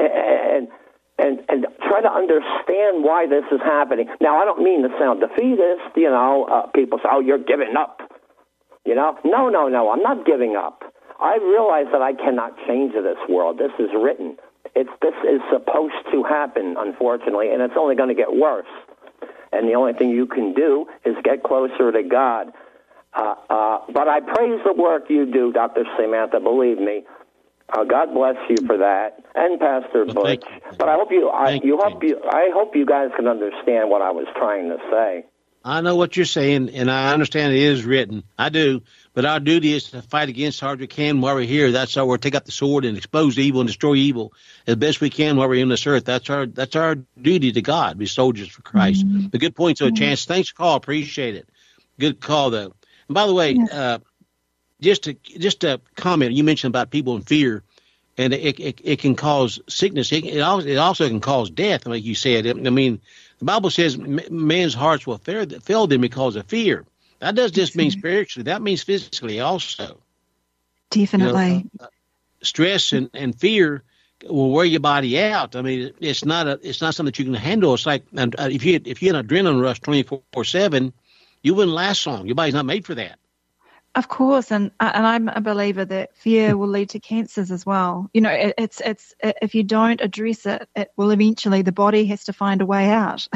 and and and try to understand why this is happening. Now, I don't mean to sound defeatist. You know, uh, people say, "Oh, you're giving up." You know, no, no, no. I'm not giving up. I realize that I cannot change this world. This is written. It's this is supposed to happen, unfortunately, and it's only going to get worse. And the only thing you can do is get closer to God. Uh, uh, but I praise the work you do, Doctor Samantha. Believe me. Uh, God bless you for that, and Pastor well, Butch. But I hope you, I, you, you hope you, I hope you guys can understand what I was trying to say. I know what you're saying, and I understand it is written. I do. But our duty is to fight against hard we can while we're here. That's how we're take up the sword and expose evil and destroy evil as best we can while we're in this earth. That's our that's our duty to God. Be soldiers for Christ. Mm-hmm. But good point. So, mm-hmm. Chance, thanks for the call. Appreciate it. Good call, though. And by the way, yeah. uh, just to just a comment, you mentioned about people in fear, and it it, it can cause sickness. It, it also it also can cause death, like you said. I mean, the Bible says men's hearts will fail, fail them because of fear. That doesn't just mean spiritually. That means physically also. Definitely. You know, uh, stress and, and fear will wear your body out. I mean, it's not a it's not something that you can handle. It's like uh, if you if you had an adrenaline rush twenty-four seven, you wouldn't last long. Your body's not made for that. Of course, and and I'm a believer that fear will lead to cancers as well. You know, it, it's it's if you don't address it, it will eventually the body has to find a way out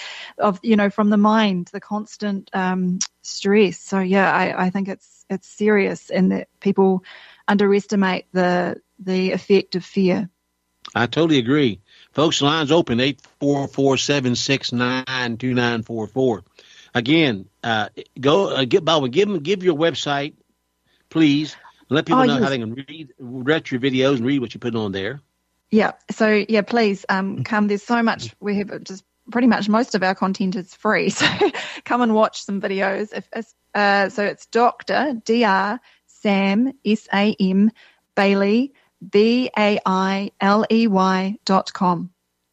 of you know from the mind, the constant um, stress. So yeah, I, I think it's it's serious, and that people underestimate the the effect of fear. I totally agree, folks. The line's open eight four four seven six nine two nine four four. Again, uh, go uh, get Bob. Give them, give your website, please. Let people oh, know yes. how they can read, read your videos and read what you put on there. Yeah. So yeah, please um, come. There's so much. We have just pretty much most of our content is free. So come and watch some videos. If uh, so, it's Doctor D R Sam S A M Bailey B A I L E Y dot com.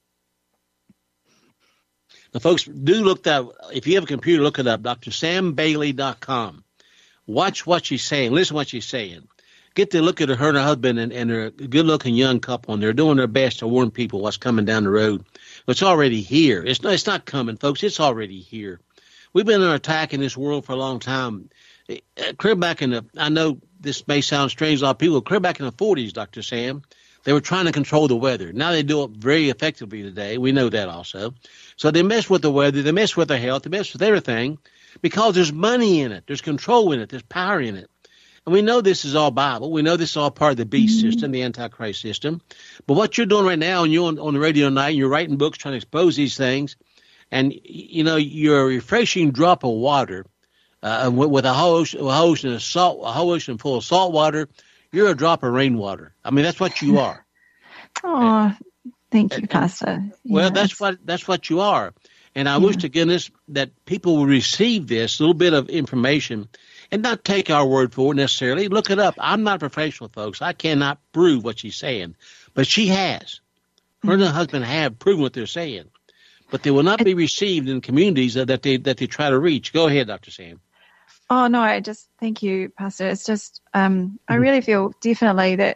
Now, folks, do look that. If you have a computer, look it up. D R Sam Bailey dot com. Watch what she's saying. Listen to what she's saying. Get to look at her, her and her husband and, and her good-looking young couple, and they're doing their best to warn people what's coming down the road. It's already here. It's not, it's not coming, folks. It's already here. We've been under attack in this world for a long time. Clear back in the, I know this may sound strange to a lot of people, clear back in the forties, Doctor Sam, they were trying to control the weather. Now they do it very effectively today. We know that also. So they mess with the weather. They mess with their health. They mess with everything because there's money in it. There's control in it. There's power in it. And we know this is all Bible. We know this is all part of the beast mm-hmm. system, the Antichrist system. But what you're doing right now, and you're on, on the radio tonight, and you're writing books trying to expose these things, and, you know, you're a refreshing drop of water uh, with, with a whole ocean, a whole ocean of salt, a whole ocean full of salt water. You're a drop of rainwater. I mean, that's what you are. Oh, thank you, Pastor. Well, yes. that's what that's what you are. And I yeah. wish to goodness that people will receive this little bit of information and not take our word for it necessarily. Look it up. I'm not a professional, folks. I cannot prove what she's saying. But she has. Her and her husband have proven what they're saying. But they will not be received in communities that they that they try to reach. Go ahead, Doctor Sam. Oh, no, I just thank you, Pastor. It's just um, I really feel definitely that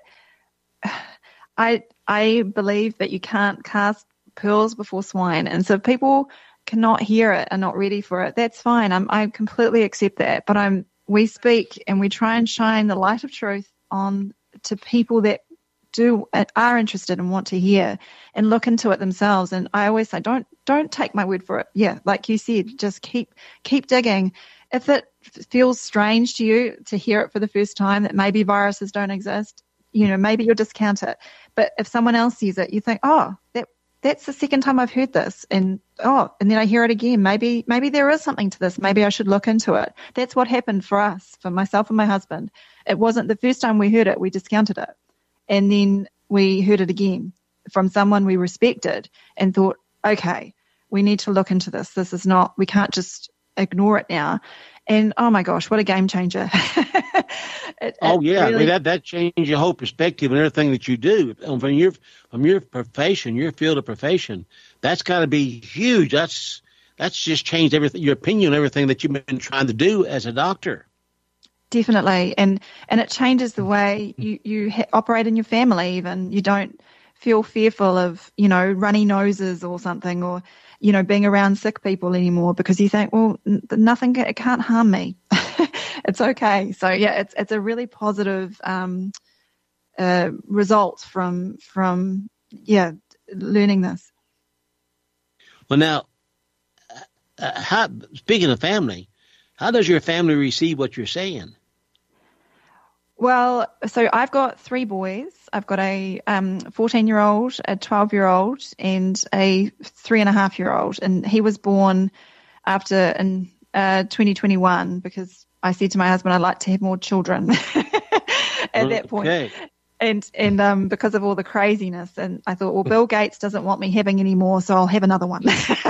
I I believe that you can't cast pearls before swine. And so if people cannot hear it and not ready for it, that's fine. I'm, I completely accept that. But I'm we speak and we try and shine the light of truth on to people that do are interested and want to hear and look into it themselves. And I always say, don't don't take my word for it. Yeah, like you said, just keep keep digging. If it feels strange to you to hear it for the first time, that maybe viruses don't exist, you know, maybe you'll discount it. But if someone else sees it, you think, oh, that that's the second time I've heard this, and oh, and then I hear it again. Maybe maybe there is something to this. Maybe I should look into it. That's what happened for us, for myself and my husband. It wasn't the first time we heard it, we discounted it. And then we heard it again from someone we respected and thought, okay, we need to look into this. This is not, we can't just ignore it now. And oh my gosh, what a game changer. it, oh it yeah, really... I mean, that, that changed your whole perspective and everything that you do. From your, from your profession, your field of profession, that's got to be huge. That's, that's just changed everything, your opinion on everything that you've been trying to do as a doctor. definitely. And and it changes the way you, you ha- operate in your family even. You don't feel fearful of, you know, runny noses or something, or, you know, being around sick people anymore, because you think, well, n- nothing, it can't harm me. It's okay. So, yeah, it's it's a really positive um, uh, result from, from, yeah, learning this. Well, now, uh, how, speaking of family, how does your family receive what you're saying? Well, so I've got three boys. I've got a um, fourteen-year-old, a twelve-year-old, and a three-and-a-half-year-old. And he was born after in uh, twenty twenty-one, because I said to my husband I'd like to have more children at that point. Okay. And and um, because of all the craziness. And I thought, well, Bill Gates doesn't want me having any more, so I'll have another one.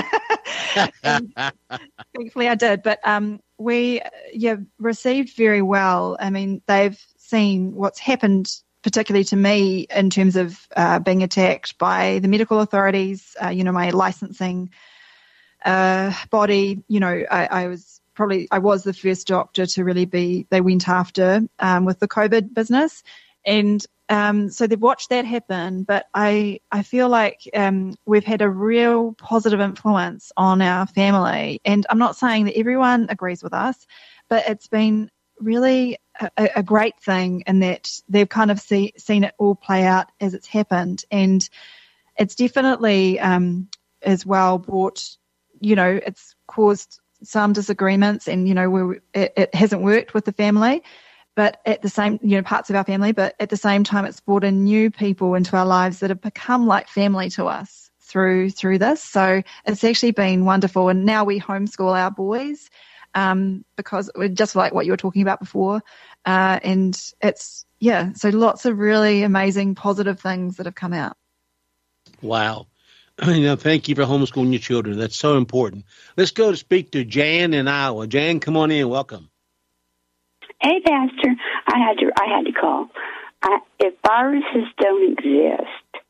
And thankfully I did. But um, we yeah received very well. I mean, they've seen what's happened, particularly to me, in terms of uh, being attacked by the medical authorities, uh, you know, my licensing uh, body. You know, I, I was probably, I was the first doctor to really be, they went after um, with the COVID business. And um, so they've watched that happen. But I, I feel like um, we've had a real positive influence on our family. And I'm not saying that everyone agrees with us, but it's been really a, a great thing in that they've kind of see, seen it all play out as it's happened. And it's definitely um, as well brought, you know, it's caused some disagreements, and, you know, we, it, it hasn't worked with the family, but at the same, you know, parts of our family, but at the same time, it's brought in new people into our lives that have become like family to us through, through this. So it's actually been wonderful. And now we homeschool our boys. Um, because just like what you were talking about before, uh, and it's, yeah, so lots of really amazing positive things that have come out. Wow. You know, thank you for homeschooling your children. That's so important. Let's go to speak to Jan in Iowa. Jan, come on in. Welcome. Hey, Pastor. I had to, I had to call. I, if viruses don't exist,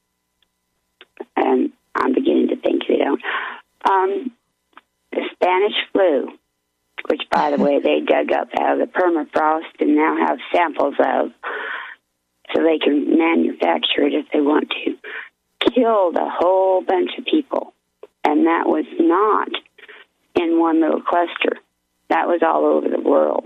and I'm beginning to think they don't, um, the Spanish flu, which, by the way, they dug up out of the permafrost and now have samples of, so they can manufacture it if they want to, killed a whole bunch of people. And that was not in one little cluster. That was all over the world.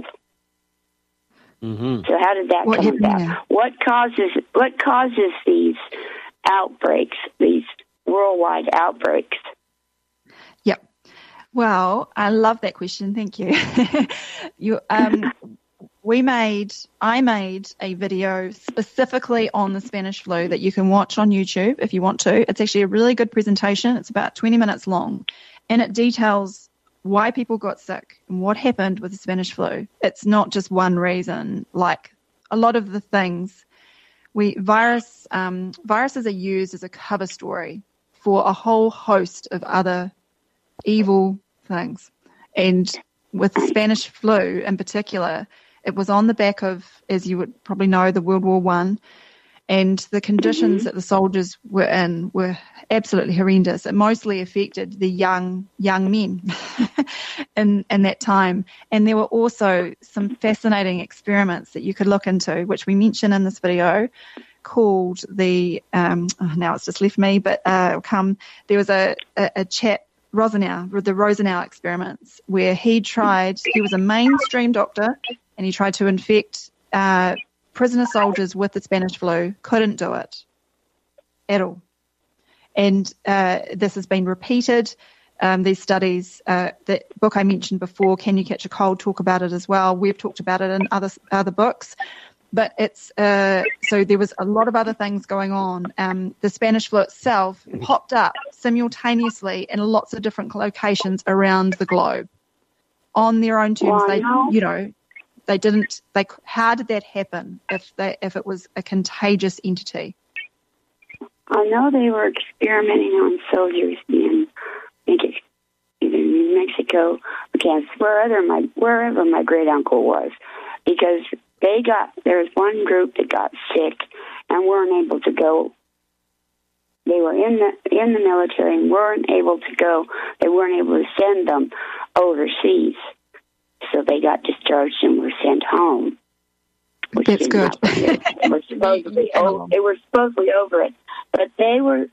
Mm-hmm. So how did that what come about? Now? What causes what causes these outbreaks, these worldwide outbreaks? Yep. Well, I love that question. Thank you. you, um, we made, I made a video specifically on the Spanish flu that you can watch on YouTube if you want to. It's actually a really good presentation. It's about twenty minutes long, and it details why people got sick and what happened with the Spanish flu. It's not just one reason. Like a lot of the things, we virus um, viruses are used as a cover story for a whole host of other evil things. And with the Spanish flu in particular, it was on the back of, as you would probably know, the World War One, and the conditions that the soldiers were in were absolutely horrendous. It mostly affected the young young men in in that time. And there were also some fascinating experiments that you could look into, which we mention in this video, called the um, oh, now it's just left me, but uh, come there was a a, a chap. Rosenau, the Rosenau experiments, where he tried, he was a mainstream doctor, and he tried to infect uh, prisoner soldiers with the Spanish flu, couldn't do it at all. And uh, this has been repeated. Um, these studies, uh, the book I mentioned before, Can You Catch a Cold, talk about it as well. We've talked about it in other other books. But it's, uh, so there was a lot of other things going on. Um, the Spanish flu itself popped up simultaneously in lots of different locations around the globe on their own terms. Wow. They, you know, they didn't, they, how did that happen if they, if it was a contagious entity? I know they were experimenting on soldiers in, I think either New Mexico, Kansas, wherever my, wherever my great uncle was, because they got, there was one group that got sick and weren't able to go. They were in the in the military and weren't able to go. They weren't able to send them overseas. so they got discharged and were sent home. Which That's good. They were supposedly over, they were supposedly over it, but they were.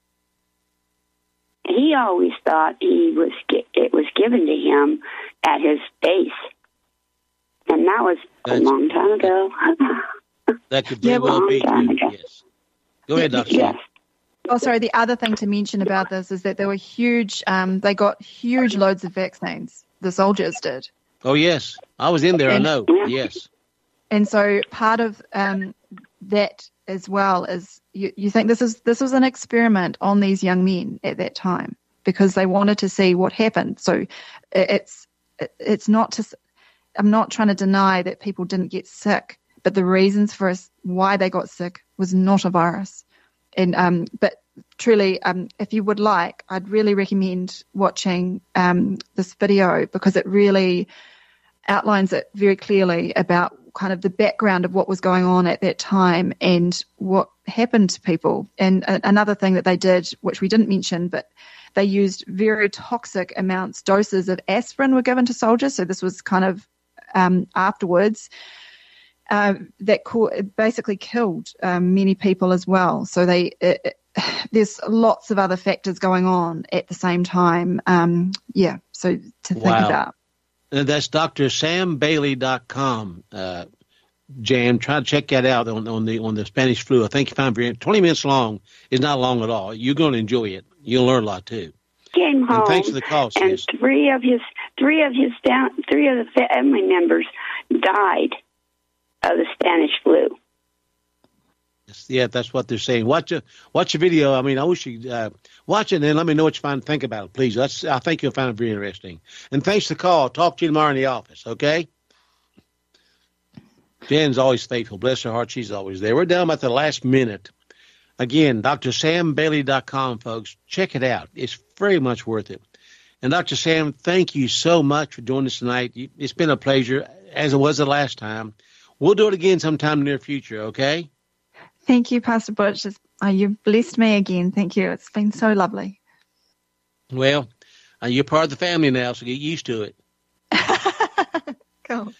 He always thought he was it was given to him at his base, and that was That's, a long time ago. That could very well be true. Yes. Go ahead, Doctor Yes. Oh, sorry. The other thing to mention about this is that there were huge. Um, they got huge loads of vaccines. The soldiers did. Oh yes, I was in there. I know. Yes. And so part of um, that as well is you, you think this is this was an experiment on these young men at that time because they wanted to see what happened. So it's it's not to. I'm not trying to deny that people didn't get sick, but the reasons for us, why they got sick was not a virus. And um, but truly, um, if you would like, I'd really recommend watching um, this video because it really outlines it very clearly about kind of the background of what was going on at that time and what happened to people. And uh, another thing that they did, which we didn't mention, but they used very toxic amounts, doses of aspirin were given to soldiers. So this was kind of um, afterwards. Uh, that co- basically killed um, many people as well. So they it, it, there's lots of other factors going on at the same time. Um, yeah, so to think wow. about. And that's D R Sam Bailey dot com. Uh, Jan, try to check that out on, on the on the Spanish flu. I think you find very twenty minutes long is not long at all. You're going to enjoy it. You'll learn a lot too. Came home. And thanks for the call, and sis. three of his three of his down, three of the family members died of the Spanish flu. Yeah, that's what they're saying. Watch a watch a video. I mean, I wish you uh, watch it and then let me know what you find. Think about it, please. That's I think you'll find it very interesting. And thanks for the call. Talk to you tomorrow in the office. Okay. Jen's always faithful. Bless her heart, she's always there. We're down at the last minute. Again, D R Sam Bailey dot com, folks. Check it out. It's very much worth it. And Doctor Sam, thank you so much for joining us tonight. It's been a pleasure, as it was the last time. We'll do it again sometime in the near future, okay? Thank you, Pastor Butch. Uh, you've blessed me again. Thank you. It's been so lovely. Well, uh, you're part of the family now, so get used to it. Cool.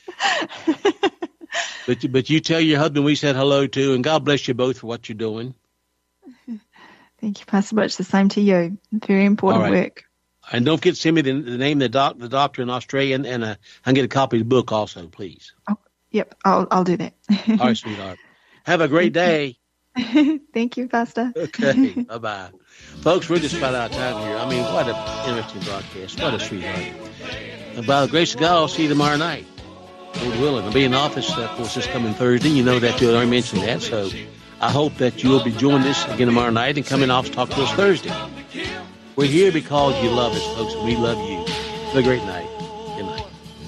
but, but you tell your husband we said hello to, and God bless you both for what you're doing. Thank you, Pastor Butch. The same to you. Very important All right. work. And don't forget to send me the, the name of the, doc, the doctor in Australia, and, and uh, I can get a copy of the book also, please. Oh, yep, I'll I'll do that. All right, sweetheart. Have a great day. Thank you, Pastor. Okay, bye-bye. Folks, we're just about out of time here. I mean, what an interesting broadcast. What a sweetheart. And by the grace of God, I'll see you tomorrow night. Lord willing. I'll be in office, uh, of course, this coming Thursday. You know that. You already mentioned that. So I hope that you'll be joining us again tomorrow night and come in office talk to us Thursday. We're here because you love us, folks, and we love you. Have a great night. Good night.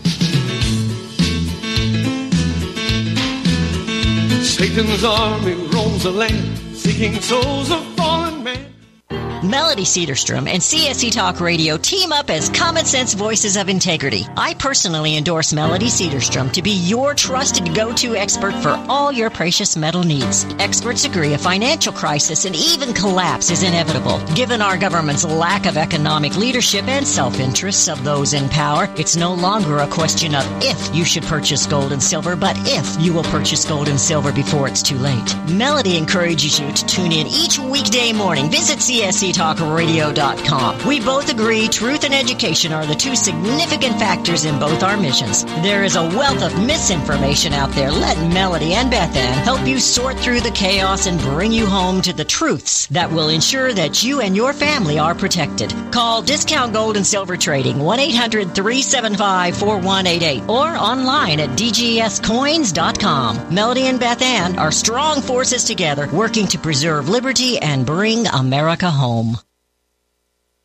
Satan's army roams the land, seeking souls of fallen man. Melody Cedarstrom and C S C Talk Radio team up as common sense voices of integrity. I personally endorse Melody Cedarstrom to be your trusted go-to expert for all your precious metal needs. Experts agree a financial crisis and even collapse is inevitable. Given our government's lack of economic leadership and self-interests of those in power, it's no longer a question of if you should purchase gold and silver, but if you will purchase gold and silver before it's too late. Melody encourages you to tune in each weekday morning. Visit C S C talk radio dot com. We both agree truth and education are the two significant factors in both our missions. There is a wealth of misinformation out there. Let Melody and Beth Ann help you sort through the chaos and bring you home to the truths that will ensure that you and your family are protected. Call Discount Gold and Silver Trading one eight hundred three seven five four one eight eight or online at d g s coins dot com. Melody and Beth Ann are strong forces together working to preserve liberty and bring America home.